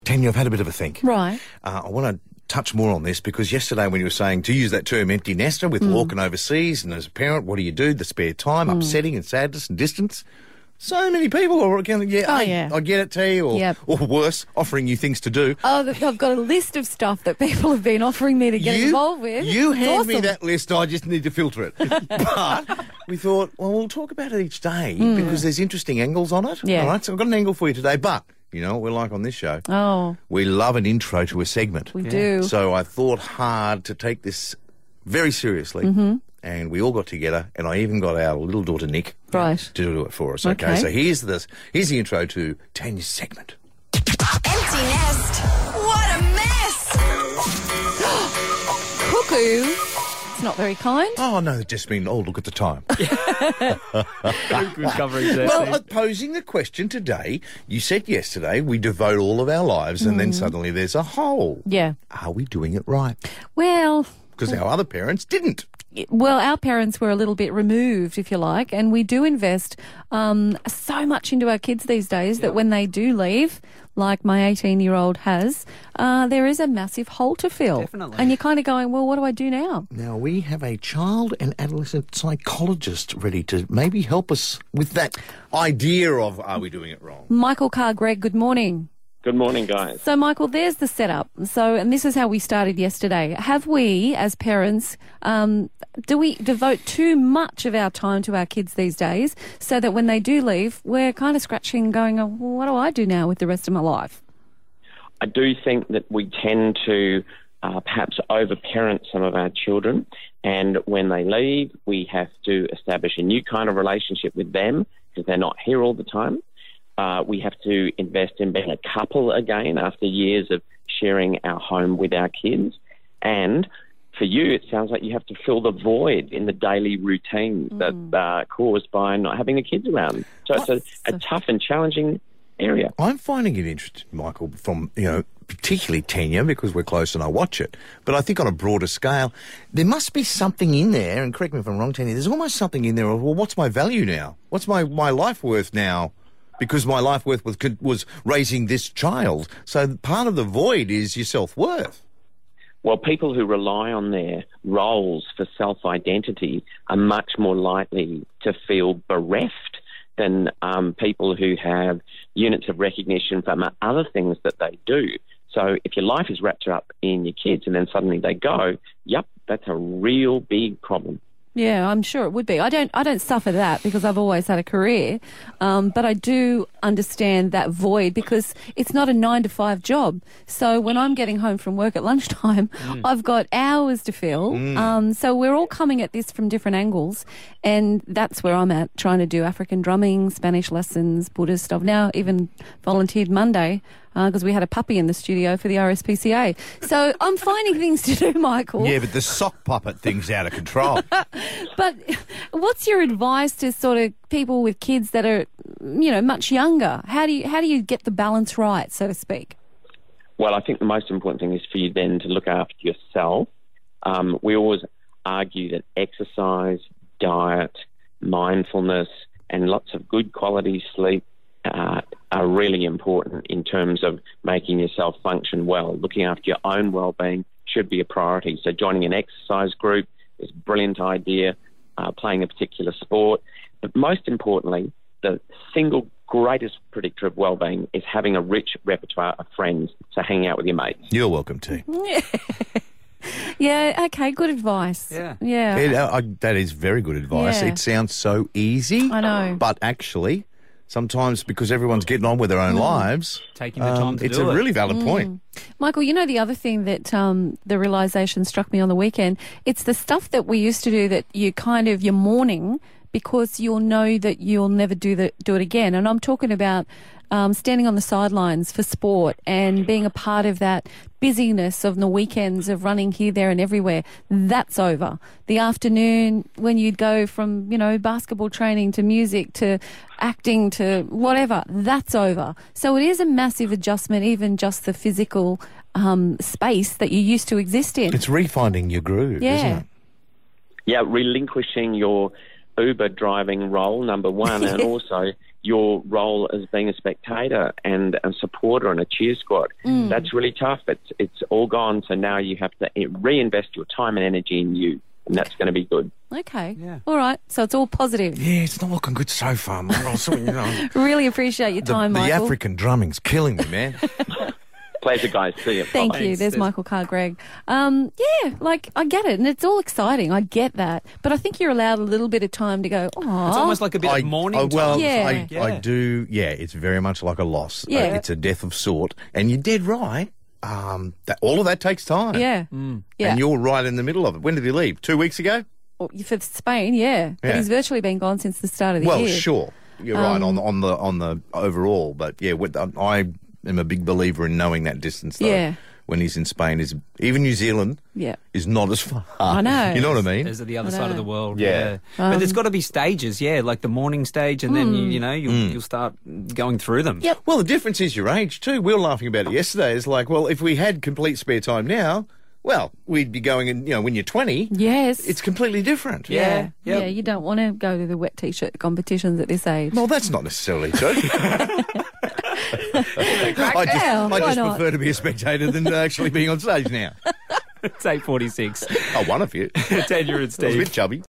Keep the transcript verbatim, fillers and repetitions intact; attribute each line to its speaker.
Speaker 1: Tanya, I've had a bit of a think.
Speaker 2: Right.
Speaker 1: Uh, I want to touch more on this because yesterday when you were saying to use that term empty nester with mm. walking overseas and as a parent, what do you do? The spare time, mm. upsetting and sadness and distance. So many people are going, yeah,
Speaker 2: oh,
Speaker 1: I,
Speaker 2: yeah,
Speaker 1: I get it, T, or,
Speaker 2: yep.
Speaker 1: or worse, offering you things to do.
Speaker 2: Oh, I've got a list of stuff that people have been offering me to get
Speaker 1: you,
Speaker 2: involved with.
Speaker 1: You
Speaker 2: it's
Speaker 1: hand
Speaker 2: awesome.
Speaker 1: me that list, I just need to filter it. But we thought, well, we'll talk about it each day
Speaker 2: mm.
Speaker 1: because there's interesting angles on it.
Speaker 2: Yeah.
Speaker 1: All right, so I've got an angle for you today, but you know what we're like on this show?
Speaker 2: Oh.
Speaker 1: We love an intro to a segment.
Speaker 2: We yeah. do.
Speaker 1: So I thought hard to take this very seriously.
Speaker 2: Mm-hmm.
Speaker 1: And we all got together, and I even got our little daughter Nick
Speaker 2: right.
Speaker 1: to do it for us. Okay, okay. So here's this. Here's the intro to Tanya's segment.
Speaker 3: Empty nest. What a mess.
Speaker 2: Cuckoo. It's not very kind.
Speaker 1: Oh no, it just mean oh look at the time.
Speaker 4: Good coverage there.
Speaker 1: Well, uh, posing the question today, you said yesterday we devote all of our lives, and mm. then suddenly there's a hole.
Speaker 2: Yeah.
Speaker 1: Are we doing it right?
Speaker 2: Well,
Speaker 1: because our other parents didn't.
Speaker 2: Well, our parents were a little bit removed, if you like, and we do invest um, so much into our kids these days that when they do leave, like my eighteen-year-old has, uh, there is a massive hole to fill.
Speaker 4: Definitely.
Speaker 2: And you're kind of going, well, what do I do now?
Speaker 1: Now, we have a child and adolescent psychologist ready to maybe help us with that idea of are we doing it wrong?
Speaker 2: Michael Carr-Gregg, good morning.
Speaker 5: Good morning, guys.
Speaker 2: So, Michael, there's the setup. So, and this is how we started yesterday. Have we, as parents, um, do we devote too much of our time to our kids these days so that when they do leave, we're kind of scratching and going, oh, well, what do I do now with the rest of my life?
Speaker 5: I do think that we tend to uh, perhaps over-parent some of our children, and when they leave, we have to establish a new kind of relationship with them because they're not here all the time. Uh, we have to invest in being a couple again after years of sharing our home with our kids. And for you, it sounds like you have to fill the void in the daily routines mm. that are caused by not having the kids around. So it's a, a tough and challenging area.
Speaker 1: I'm finding it interesting, Michael, from, you know, particularly Tanya, because we're close and I watch it. But I think on a broader scale, there must be something in there, and correct me if I'm wrong, Tanya, there's almost something in there of, well, what's my value now? What's my, my life worth now? Because my life worth was, was raising this child. So part of the void is your self-worth.
Speaker 5: Well, people who rely on their roles for self-identity are much more likely to feel bereft than um, people who have units of recognition from other things that they do. So if your life is wrapped up in your kids and then suddenly they go, yep, that's a real big problem.
Speaker 2: Yeah, I'm sure it would be. I don't I don't suffer that because I've always had a career, um, but I do understand that void because it's not a nine to five job. So when I'm getting home from work at lunchtime, mm. I've got hours to fill. Mm. Um, so we're all coming at this from different angles, and that's where I'm at, trying to do African drumming, Spanish lessons, Buddhist. I've now even volunteered Monday because uh, we had a puppy in the studio for the R S P C A. So I'm finding things to do, Michael.
Speaker 1: Yeah, but the sock puppet thing's out of control.
Speaker 2: But what's your advice to sort of people with kids that are, you know, much younger? How do you how do you get the balance right, so to speak?
Speaker 5: Well, I think the most important thing is for you then to look after yourself. Um, we always argue that exercise, diet, mindfulness, and lots of good quality sleep Uh, are really important in terms of making yourself function well. Looking after your own well-being should be a priority. So joining an exercise group is a brilliant idea, uh, playing a particular sport. But most importantly, the single greatest predictor of well-being is having a rich repertoire of friends, so hanging out with your mates.
Speaker 1: You're welcome, T.
Speaker 2: Yeah, okay, good advice.
Speaker 4: Yeah.
Speaker 2: Yeah.
Speaker 1: It, uh, I, that is very good advice.
Speaker 2: Yeah.
Speaker 1: It sounds so easy.
Speaker 2: I know.
Speaker 1: But actually, sometimes because everyone's getting on with their own mm. lives,
Speaker 4: taking the time
Speaker 1: um,
Speaker 4: to
Speaker 1: it's
Speaker 4: do
Speaker 1: a
Speaker 4: it.
Speaker 1: really valid
Speaker 2: mm.
Speaker 1: point.
Speaker 2: Michael, you know the other thing that um, the realisation struck me on the weekend? It's the stuff that we used to do that you kind of, you're mourning because you'll know that you'll never do the, do it again. And I'm talking about um, standing on the sidelines for sport and being a part of that busyness of the weekends of running here, there and everywhere. That's over. The afternoon when you'd go from, you know, basketball training to music to acting to whatever, that's over. So it is a massive adjustment, even just the physical um, space that you used to exist in.
Speaker 1: It's refinding your groove,
Speaker 2: yeah.
Speaker 1: isn't it?
Speaker 5: Yeah, relinquishing your Uber driving role, number one, and also your role as being a spectator and a supporter on a cheer squad.
Speaker 2: Mm.
Speaker 5: That's really tough. It's it's all gone. So now you have to reinvest your time and energy in you, and that's going to be good.
Speaker 2: Okay.
Speaker 4: Yeah.
Speaker 2: All right. So it's all positive.
Speaker 1: Yeah, it's not looking good so far, Michael. So, you know,
Speaker 2: Really appreciate your
Speaker 1: the,
Speaker 2: time,
Speaker 1: the
Speaker 2: Michael.
Speaker 1: African drumming's killing me, man.
Speaker 5: Pleasure, guys. See you.
Speaker 2: Thank
Speaker 5: Bye.
Speaker 2: you.
Speaker 4: Thanks.
Speaker 2: There's
Speaker 4: There's-
Speaker 2: Michael Carr, Greg. Um, yeah, like, I get it, and it's all exciting. I get that. But I think you're allowed a little bit of time to go, oh.
Speaker 4: It's almost like a bit
Speaker 1: I,
Speaker 4: of morning
Speaker 1: I- well,
Speaker 4: time.
Speaker 2: Yeah.
Speaker 1: I,
Speaker 4: Yeah.
Speaker 1: I do. Yeah, it's very much like a loss. Uh,
Speaker 2: Yeah.
Speaker 1: it's a death of sort, and you're dead right. Um, that all of that takes time.
Speaker 2: Yeah. Yeah.
Speaker 1: And you're right in the middle of it. When did he leave? Two weeks ago?
Speaker 2: Well, for Spain, yeah. But
Speaker 1: Yeah.
Speaker 2: he's virtually been gone since the start of the
Speaker 1: Well,
Speaker 2: year.
Speaker 1: sure, you're right on on the on the overall, but yeah, with, um, I am a big believer in knowing that distance. Though,
Speaker 2: Yeah.
Speaker 1: when he's in Spain, is even New Zealand
Speaker 2: Yeah.
Speaker 1: is not as far.
Speaker 2: I know.
Speaker 1: You know what I mean?
Speaker 4: Is at the other
Speaker 2: I
Speaker 4: side of
Speaker 2: know.
Speaker 4: the world.
Speaker 1: Yeah.
Speaker 4: Yeah, but there's got to be stages. Yeah, like the morning stage, and then you, you know you'll
Speaker 1: Mm.
Speaker 4: you'll start going through them.
Speaker 2: Yep.
Speaker 1: Well, the difference is your age too. We were laughing about it yesterday. It's like, well, if we had complete spare time now, well, we'd be going in. You know, when you're twenty,
Speaker 2: Yes.
Speaker 1: it's completely different.
Speaker 4: Yeah.
Speaker 2: Yeah,
Speaker 4: Yep.
Speaker 2: you don't want to go to the wet t-shirt competitions at this age.
Speaker 1: Well, that's not necessarily true. I just,
Speaker 2: Well,
Speaker 1: I
Speaker 2: why
Speaker 1: just
Speaker 2: not?
Speaker 1: prefer to be a spectator than actually being on stage now.
Speaker 4: It's eight forty-six.
Speaker 1: Oh, one of you.
Speaker 4: Tanya and
Speaker 1: I was a
Speaker 4: Steve.
Speaker 1: bit chubby.